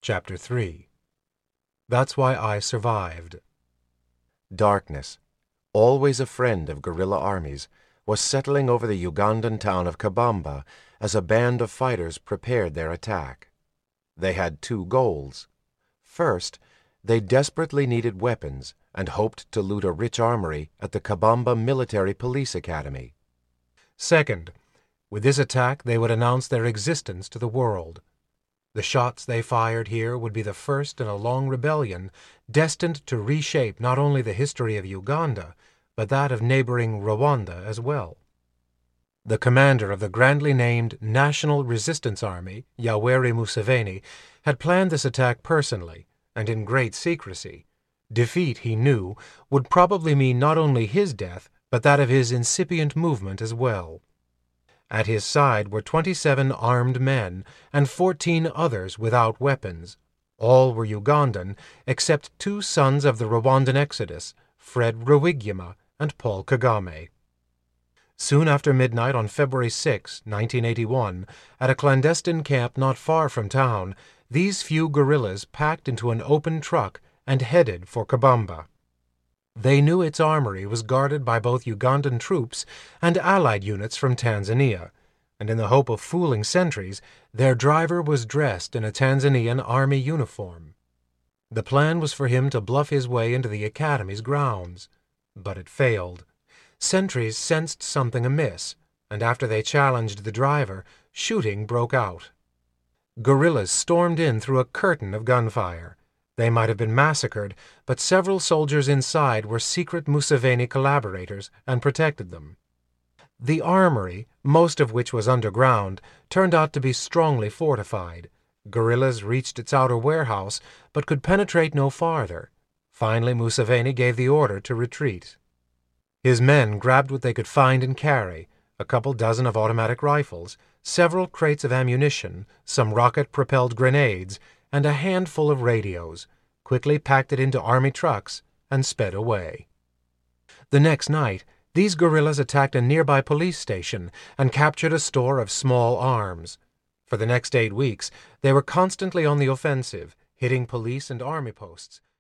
Chapter 3. That's Why I Survived. Darkness, always a friend of guerrilla armies, was settling over the Ugandan town of Kabamba as a band of fighters prepared their attack. They had two goals. First, they desperately needed weapons and hoped to loot a rich armory at the Kabamba Military Police Academy. Second, with this attack they would announce their existence to the world. The shots they fired here would be the first in a long rebellion destined to reshape not only the history of Uganda, but that of neighboring Rwanda as well. The commander of the grandly named National Resistance Army, Yoweri Museveni, had planned this attack personally and in great secrecy. Defeat, he knew, would probably mean not only his death, but that of his incipient movement as well. At his side were 27 armed men and 14 others without weapons. All were Ugandan, except two sons of the Rwandan exodus, Fred Rwigema and Paul Kagame. Soon after midnight on February 6, 1981, at a clandestine camp not far from town, these few guerrillas packed into an open truck and headed for Kabamba. They knew its armory was guarded by both Ugandan troops and allied units from Tanzania, and in the hope of fooling sentries, their driver was dressed in a Tanzanian army uniform. The plan was for him to bluff his way into the academy's grounds, but it failed. Sentries sensed something amiss, and after they challenged the driver, shooting broke out. Guerrillas stormed in through a curtain of gunfire. They might have been massacred, but several soldiers inside were secret Museveni collaborators and protected them. The armory, most of which was underground, turned out to be strongly fortified. Guerrillas reached its outer warehouse, but could penetrate no farther. Finally, Museveni gave the order to retreat. His men grabbed what they could find and carry, a couple dozen of automatic rifles, several crates of ammunition, some rocket-propelled grenades, and a handful of radios, quickly packed it into army trucks, and sped away. The next night, these guerrillas attacked a nearby police station and captured a store of small arms. For the next 8 weeks, they were constantly on the offensive, hitting police and army posts,